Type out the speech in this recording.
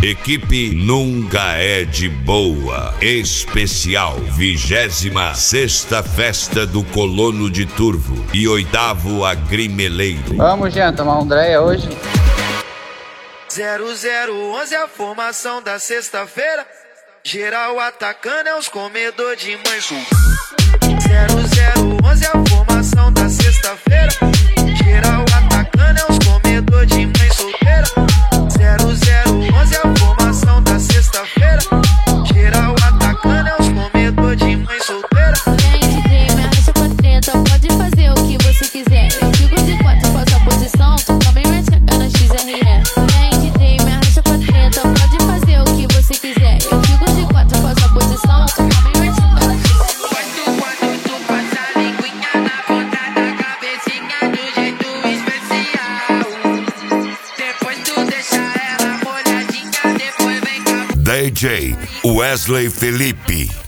Equipe Nunca é de Boa. Especial 26ª Festa do Colono de Turvo e 8º Agrimeleiro. Vamos, gente, tomar um Dreia hoje. 0011 a formação da sexta-feira. Geral atacando é os comedor de mãe sul. 0011 a formação da sexta-feira. Geral atacando é os comedor de mãe solteira. 0011 a formação da sexta-feira. Geral atacando é os comedor de mãe solteira. Vem de me arrasta com a treta, pode fazer o que você quiser. Eu fico de quatro, faço a posição, tu também vai chegar na XRE. Vem de me arrasta com a treta, pode fazer o que você quiser. Eu fico de quatro, faço a posição, tu também vai chegar na XRE. Quando tu passa a linguinha na ponta da cabecinha do jeito especial. Depois tu deixa ela molhadinha, depois vem cá. DJ Wesley Felipe.